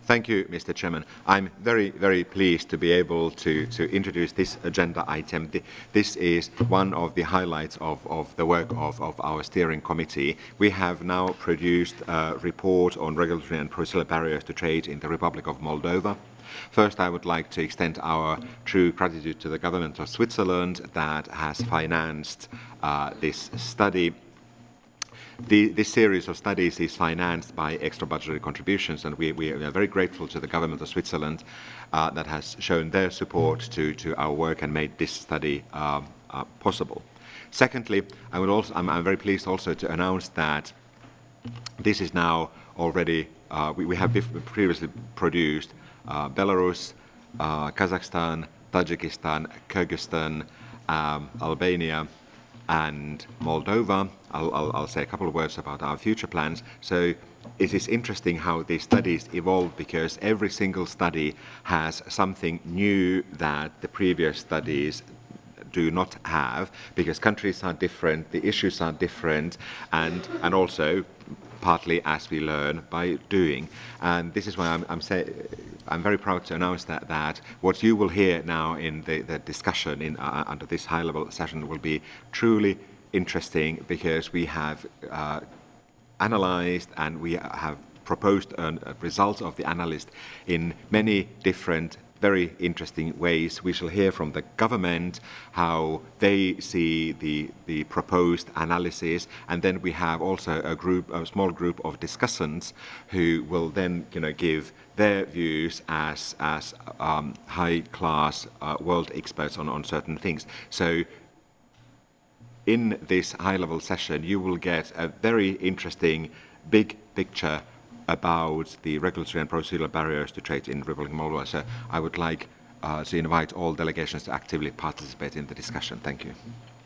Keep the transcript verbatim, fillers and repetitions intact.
Thank you, Mister Chairman. I'm very, very pleased to be able to, to introduce this agenda item. This is one of the highlights of, of the work of, of our steering committee. We have now produced a report on regulatory and procedural barriers to trade in the Republic of Moldova. First, I would like to extend our true gratitude to the government of Switzerland that has financed uh, this study. The, this series of studies is financed by extra budgetary contributions, and we, we are very grateful to the government of Switzerland uh, that has shown their support to, to our work and made this study uh, uh, possible. Secondly, I would also, I'm, I'm very pleased also to announce that this is now already, uh, we, we have previously produced uh, Belarus, uh, Kazakhstan, Tajikistan, Kyrgyzstan, um, Albania, and Moldova. I'll, I'll, I'll say a couple of words about our future plans. So it is interesting how these studies evolve, because every single study has something new that the previous studies do not have, because countries are different, the issues are different, and, and also partly as we learn by doing. And this is why I'm, I'm, say, I'm very proud to announce that, that what you will hear now in the, the discussion in, uh, under this high-level session will be truly interesting, because we have uh, analyzed and we have proposed a result of the analyst in many different very interesting ways. We shall hear from the government how they see the, the proposed analysis, and then we have also a group, a small group of discussants who will then, you know, give their views as, as um, high-class uh, world experts on, on certain things. So in this high-level session, you will get a very interesting big picture about the regulatory and procedural barriers to trade in Republic of Moldova. So I would like uh, to invite all delegations to actively participate in the discussion. Thank you.